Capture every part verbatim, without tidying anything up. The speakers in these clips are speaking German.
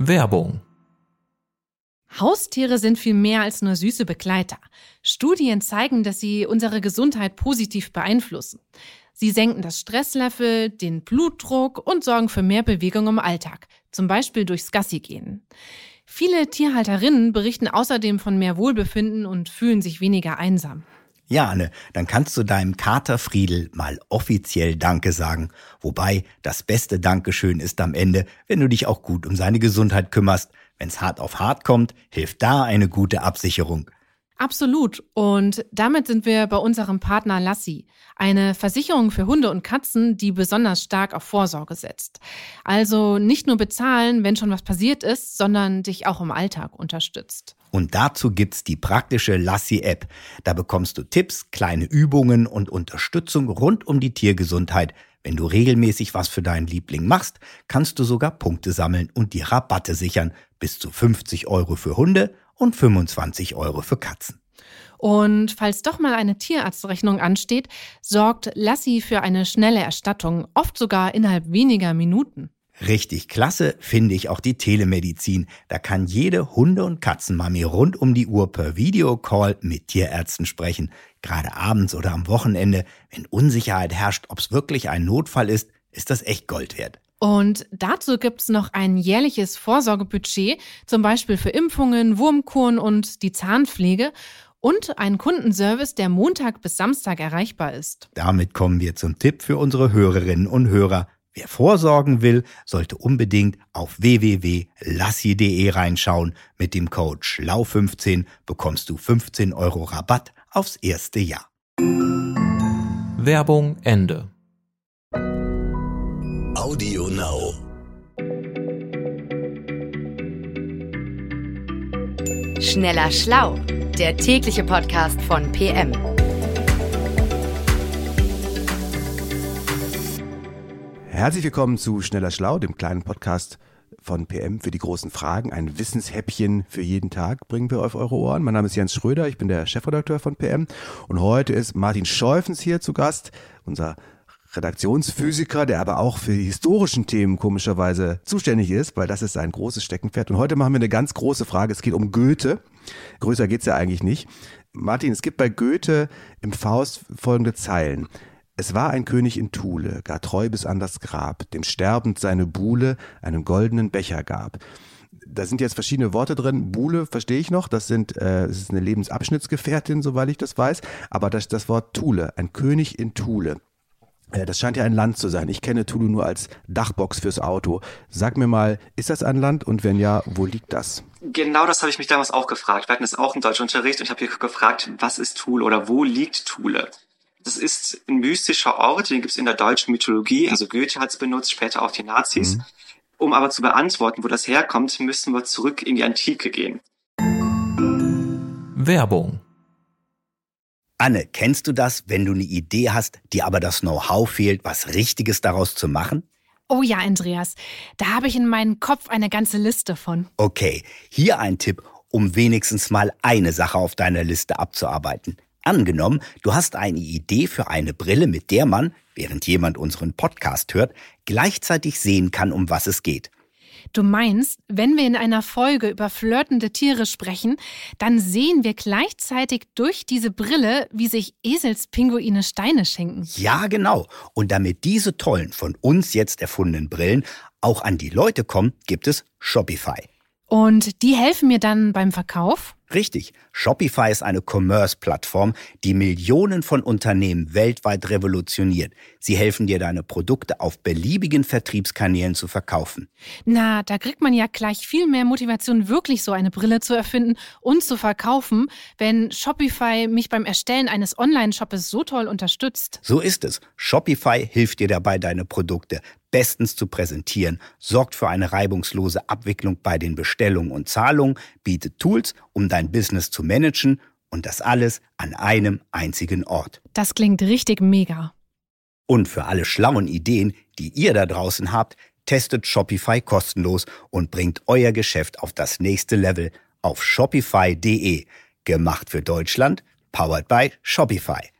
Werbung. Haustiere sind viel mehr als nur süße Begleiter. Studien zeigen, dass sie unsere Gesundheit positiv beeinflussen. Sie senken das Stresslevel, den Blutdruck und sorgen für mehr Bewegung im Alltag, zum Beispiel durchs Gassigehen. Viele Tierhalterinnen berichten außerdem von mehr Wohlbefinden und fühlen sich weniger einsam. Ja, Anne, dann kannst du deinem Kater Friedel mal offiziell Danke sagen. Wobei, das beste Dankeschön ist am Ende, wenn du dich auch gut um seine Gesundheit kümmerst. Wenn's hart auf hart kommt, hilft da eine gute Absicherung. Absolut. Und damit sind wir bei unserem Partner Lassi, eine Versicherung für Hunde und Katzen, die besonders stark auf Vorsorge setzt. Also nicht nur bezahlen, wenn schon was passiert ist, sondern dich auch im Alltag unterstützt. Und dazu gibt's die praktische Lassi-App. Da bekommst du Tipps, kleine Übungen und Unterstützung rund um die Tiergesundheit. Wenn du regelmäßig was für deinen Liebling machst, kannst du sogar Punkte sammeln und die Rabatte sichern. Bis zu fünfzig Euro für Hunde und fünfundzwanzig Euro für Katzen. Und falls doch mal eine Tierarztrechnung ansteht, sorgt Lassi für eine schnelle Erstattung, oft sogar innerhalb weniger Minuten. Richtig klasse finde ich auch die Telemedizin. Da kann jede Hunde- und Katzenmami rund um die Uhr per Videocall mit Tierärzten sprechen. Gerade abends oder am Wochenende, wenn Unsicherheit herrscht, ob es wirklich ein Notfall ist, ist das echt Gold wert. Und dazu gibt's noch ein jährliches Vorsorgebudget, zum Beispiel für Impfungen, Wurmkuren und die Zahnpflege und einen Kundenservice, der Montag bis Samstag erreichbar ist. Damit kommen wir zum Tipp für unsere Hörerinnen und Hörer. Wer vorsorgen will, sollte unbedingt auf w w w punkt lassi punkt de reinschauen. Mit dem Code schlau fünfzehn bekommst du fünfzehn Euro Rabatt aufs erste Jahr. Werbung Ende. Audio Now. Schneller Schlau, der tägliche Podcast von P M. Herzlich willkommen zu Schneller Schlau, dem kleinen Podcast von P M für die großen Fragen. Ein Wissenshäppchen für jeden Tag bringen wir auf eure Ohren. Mein Name ist Jens Schröder, ich bin der Chefredakteur von P M und heute ist Martin Scheufens hier zu Gast, unser Redaktionsphysiker, der aber auch für die historischen Themen komischerweise zuständig ist, weil das ist sein großes Steckenpferd. Und heute machen wir eine ganz große Frage. Es geht um Goethe. Größer geht's ja eigentlich nicht. Martin, es gibt bei Goethe im Faust folgende Zeilen. Es war ein König in Thule, gar treu bis an das Grab, dem sterbend seine Buhle einen goldenen Becher gab. Da sind jetzt verschiedene Worte drin. Buhle verstehe ich noch, das sind, äh, das ist eine Lebensabschnittsgefährtin, soweit ich das weiß. Aber das, das Wort Thule, ein König in Thule. Das scheint ja ein Land zu sein. Ich kenne Thule nur als Dachbox fürs Auto. Sag mir mal, ist das ein Land und wenn ja, wo liegt das? Genau das habe ich mich damals auch gefragt. Wir hatten es auch im Deutschunterricht und ich habe hier gefragt, was ist Thule oder wo liegt Thule? Das ist ein mystischer Ort, den gibt es in der deutschen Mythologie. Also Goethe hat es benutzt, später auch die Nazis. Mhm. Um aber zu beantworten, wo das herkommt, müssen wir zurück in die Antike gehen. Werbung. Anne, kennst du das, wenn du eine Idee hast, dir aber das Know-how fehlt, was Richtiges daraus zu machen? Oh ja, Andreas, da habe ich in meinem Kopf eine ganze Liste von. Okay, hier ein Tipp, um wenigstens mal eine Sache auf deiner Liste abzuarbeiten. Angenommen, du hast eine Idee für eine Brille, mit der man, während jemand unseren Podcast hört, gleichzeitig sehen kann, um was es geht. Du meinst, wenn wir in einer Folge über flirtende Tiere sprechen, dann sehen wir gleichzeitig durch diese Brille, wie sich Eselspinguine Steine schenken. Ja, genau. Und damit diese tollen, von uns jetzt erfundenen Brillen auch an die Leute kommen, gibt es Shopify. Und die helfen mir dann beim Verkauf? Richtig. Shopify ist eine Commerce-Plattform, die Millionen von Unternehmen weltweit revolutioniert. Sie helfen dir, deine Produkte auf beliebigen Vertriebskanälen zu verkaufen. Na, da kriegt man ja gleich viel mehr Motivation, wirklich so eine Brille zu erfinden und zu verkaufen, wenn Shopify mich beim Erstellen eines Online-Shoppes so toll unterstützt. So ist es. Shopify hilft dir dabei, deine Produkte bestens zu präsentieren, sorgt für eine reibungslose Abwicklung bei den Bestellungen und Zahlungen, bietet Tools, um dein Business zu managen und das alles an einem einzigen Ort. Das klingt richtig mega. Und für alle schlauen Ideen, die ihr da draußen habt, testet Shopify kostenlos und bringt euer Geschäft auf das nächste Level auf shopify punkt de. Gemacht für Deutschland, powered by Shopify.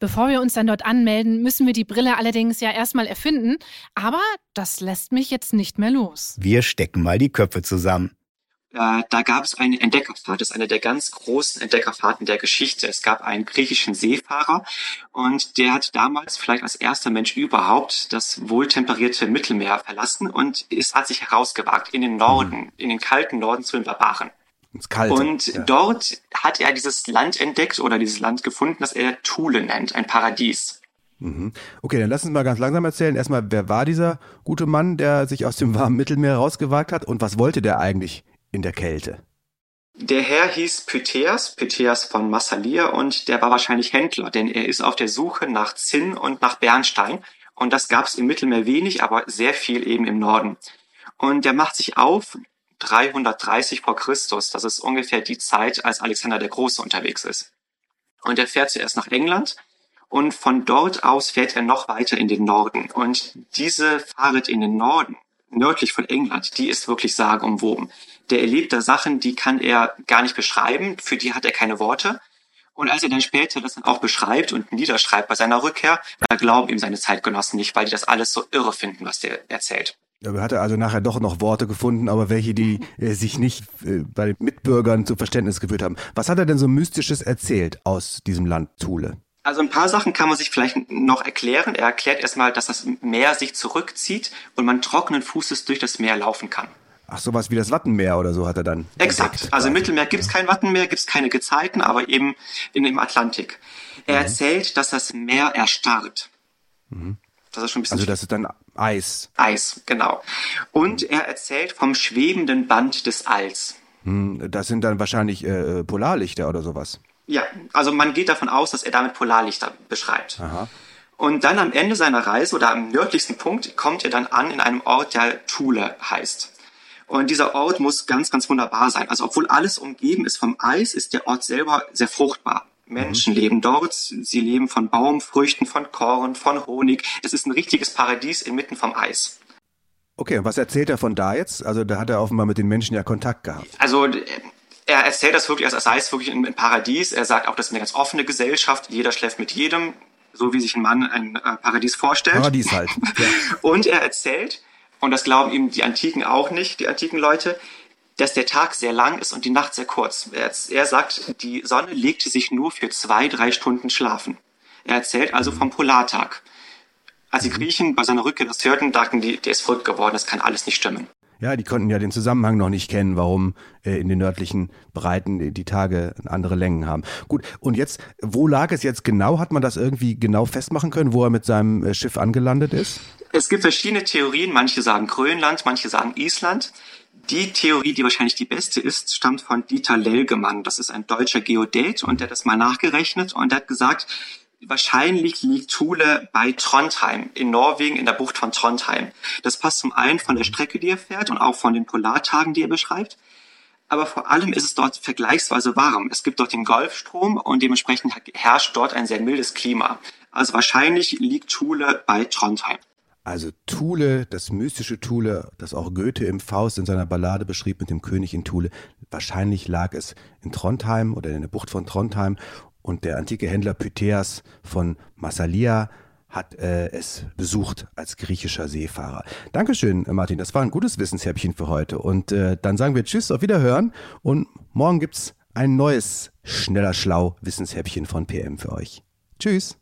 Bevor wir uns dann dort anmelden, müssen wir die Brille allerdings ja erstmal erfinden. Aber das lässt mich jetzt nicht mehr los. Wir stecken mal die Köpfe zusammen. Äh, da gab es eine Entdeckerfahrt. Das ist eine der ganz großen Entdeckerfahrten der Geschichte. Es gab einen griechischen Seefahrer und der hat damals vielleicht als erster Mensch überhaupt das wohltemperierte Mittelmeer verlassen und es hat sich herausgewagt in den Norden, mhm. in den kalten Norden zu den Barbaren. Ins Kalte. Und ja. dort hat er dieses Land entdeckt oder dieses Land gefunden, das er Thule nennt, ein Paradies. Mhm. Okay, dann lass uns mal ganz langsam erzählen. Erstmal, wer war dieser gute Mann, der sich aus dem warmen Mittelmeer rausgewagt hat und was wollte der eigentlich in der Kälte? Der Herr hieß Pytheas, Pytheas von Massalia und der war wahrscheinlich Händler, denn er ist auf der Suche nach Zinn und nach Bernstein und das gab es im Mittelmeer wenig, aber sehr viel eben im Norden. Und der macht sich auf dreihundertdreißig vor Christus, das ist ungefähr die Zeit, als Alexander der Große unterwegs ist. Und er fährt zuerst nach England und von dort aus fährt er noch weiter in den Norden. Und diese Fahrt in den Norden, nördlich von England, die ist wirklich sagenumwoben. Der erlebt da Sachen, die kann er gar nicht beschreiben, für die hat er keine Worte. Und als er dann später das dann auch beschreibt und niederschreibt bei seiner Rückkehr, da glauben ihm seine Zeitgenossen nicht, weil die das alles so irre finden, was der erzählt. Er hatte also nachher doch noch Worte gefunden, aber welche, die äh, sich nicht äh, bei den Mitbürgern zu Verständnis geführt haben. Was hat er denn so Mystisches erzählt aus diesem Land Thule? Also ein paar Sachen kann man sich vielleicht noch erklären. Er erklärt erstmal, dass das Meer sich zurückzieht und man trockenen Fußes durch das Meer laufen kann. Ach, sowas wie das Wattenmeer oder so hat er dann Exakt. entdeckt. Also im Mittelmeer gibt es kein Wattenmeer, gibt es keine Gezeiten, aber eben in dem Atlantik. Er mhm. erzählt, dass das Meer erstarrt. Mhm. Das ist schon ein bisschen also das ist dann Eis. Eis, genau. Und er erzählt vom schwebenden Band des Alls. Mhm. Das sind dann wahrscheinlich äh, Polarlichter oder sowas. Ja, also man geht davon aus, dass er damit Polarlichter beschreibt. Aha. Und dann am Ende seiner Reise oder am nördlichsten Punkt kommt er dann an in einem Ort, der Thule heißt. Und dieser Ort muss ganz, ganz wunderbar sein. Also obwohl alles umgeben ist vom Eis, ist der Ort selber sehr fruchtbar. Menschen mhm. leben dort, sie leben von Baumfrüchten, von Korn, von Honig. Es ist ein richtiges Paradies inmitten vom Eis. Okay, und was erzählt er von da jetzt? Also da hat er offenbar mit den Menschen ja Kontakt gehabt. Also er erzählt das wirklich, als sei es wirklich ein Paradies. Er sagt auch, das ist eine ganz offene Gesellschaft. Jeder schläft mit jedem, so wie sich ein Mann ein Paradies vorstellt. Paradies halt. Ja. Und er erzählt, und das glauben ihm die Antiken auch nicht, die antiken Leute, dass der Tag sehr lang ist und die Nacht sehr kurz. Er, er sagt, die Sonne legte sich nur für zwei, drei Stunden schlafen. Er erzählt also vom Polartag. Als die Griechen bei seiner Rückkehr das hörten, dachten die, der ist verrückt geworden, das kann alles nicht stimmen. Ja, die konnten ja den Zusammenhang noch nicht kennen, warum äh, in den nördlichen Breiten die Tage andere Längen haben. Gut, und jetzt, wo lag es jetzt genau? Hat man das irgendwie genau festmachen können, wo er mit seinem äh, Schiff angelandet ist? Es gibt verschiedene Theorien. Manche sagen Grönland, manche sagen Island. Die Theorie, die wahrscheinlich die beste ist, stammt von Dieter Lelgemann. Das ist ein deutscher Geodät und der hat das mal nachgerechnet und der hat gesagt, wahrscheinlich liegt Thule bei Trondheim, in Norwegen, in der Bucht von Trondheim. Das passt zum einen von der Strecke, die er fährt und auch von den Polartagen, die er beschreibt. Aber vor allem ist es dort vergleichsweise warm. Es gibt dort den Golfstrom und dementsprechend herrscht dort ein sehr mildes Klima. Also wahrscheinlich liegt Thule bei Trondheim. Also Thule, das mystische Thule, das auch Goethe im Faust in seiner Ballade beschrieb mit dem König in Thule. Wahrscheinlich lag es in Trondheim oder in der Bucht von Trondheim und der antike Händler Pytheas von Massalia hat äh, es besucht als griechischer Seefahrer. Dankeschön, Martin, das war ein gutes Wissenshäppchen für heute. Und äh, dann sagen wir Tschüss, auf Wiederhören und morgen gibt's ein neues Schneller Schlau Wissenshäppchen von P M für euch. Tschüss.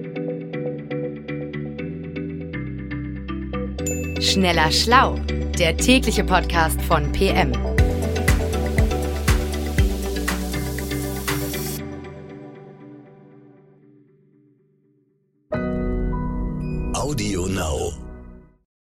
Schneller Schlau, der tägliche Podcast von P M. Audio Now.